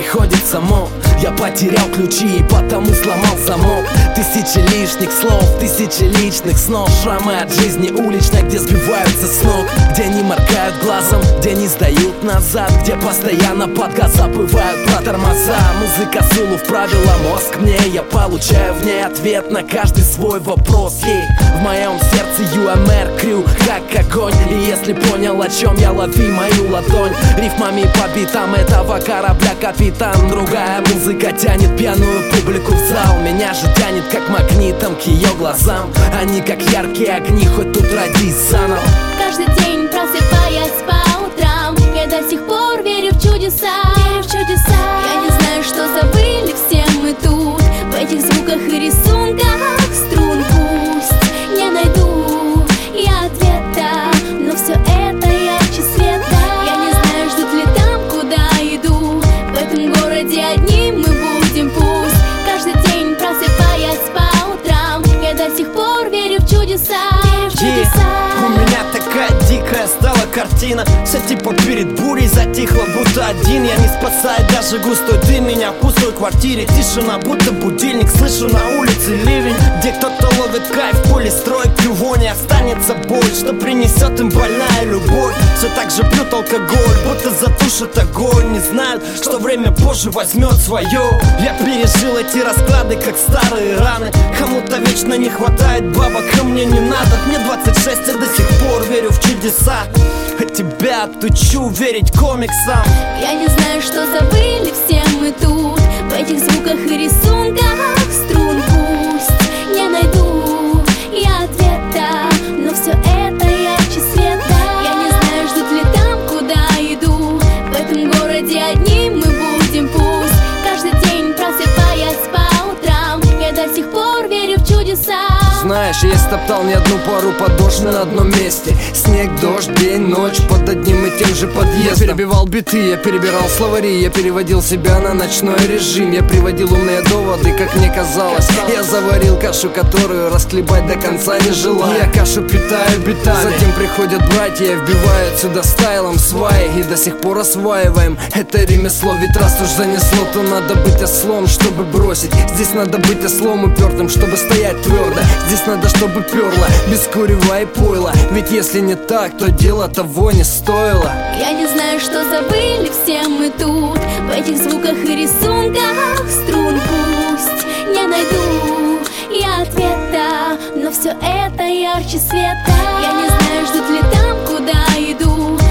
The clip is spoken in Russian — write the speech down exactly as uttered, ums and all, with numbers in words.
приходит само. Я потерял ключи и потому сломал замок. Тысячи лишних слов, тысячи личных снов. Шрамы от жизни уличной, где сбиваются с ног, где не моргают глазом, где не сдают назад, где постоянно под газ забывают про тормоза. Музыка Зулу вправила мозг мне, я получаю в ней ответ на каждый свой вопрос. Ей в моем сердце ю эм эр Crew как огонь. И если понял, о чем я, лови мою ладонь. Рифмами по битам этого корабля капитан. Другая музыка тянет пьяную публику в зал. Меня же тянет как магнитом к ее глазам. Они как яркие огни, хоть тут родись заново. Каждый день просыпаясь по утрам, я до сих пор верю в чудеса, верю в чудеса. Я не знаю, что забыли все мы тут, в этих звуках и рисунках струн. Пусть не найду я ответа, но все это ярче света. Я не знаю, ждут ли там, куда иду. В этом городе одни мы будем. Пусть каждый день просыпаясь по утрам, я до сих пор верю в чудеса, верю в чудеса. У меня такая дикая стала картина. Все типа перед бурей затихло, будто один. Я не спасаю даже густой дым. Меня в пустой квартире тишина, будто будильник. Слышу на улице ливень, где кто-то ловит кайф. В поле стройки его не останется боль, что принесет им больная любовь. Все так же пьют алкоголь, будто затушит огонь. Не знают, что время позже возьмет свое. Я пережил эти расклады, как старые раны. Кому-то вечно не хватает бабок, а мне не надо. Мне двадцать шесть, я до сих пор верю в чудеса. От тебя отучу верить комиксам. Я не знаю, что забыли все мы тут, в этих звуках и рисунках струн. Пусть не найду я ответа, но все это ярче света. Я не знаю, ждут ли там, куда иду. В этом городе одни мы будем. Пусть каждый день просыпаясь по утрам, я до сих пор верю в чудеса. Знаешь, я стоптал не одну пару подошв на одном месте. Снег, дождь, день, ночь под одним и тем же подъездом. Я перебивал биты, я перебирал словари, я переводил себя на ночной режим. Я приводил умные доводы, как мне казалось. Я заварил кашу, которую расхлебать до конца не желаю. Я кашу питаю битами, затем приходят братья и вбивают сюда стайлом сваи. И до сих пор осваиваем это ремесло. Ведь раз уж занесло, то надо быть ослом, чтобы бросить. Здесь надо быть ослом упертым, чтобы стоять твердо. Здесь надо, чтобы перло, без курева и пойла. Ведь если не так, то дело того не стоило. Я не знаю, что забыли все мы тут, в этих звуках и рисунках струн. Пусть не найду я ответа, но все это ярче света. Я не знаю, ждут ли там, куда иду.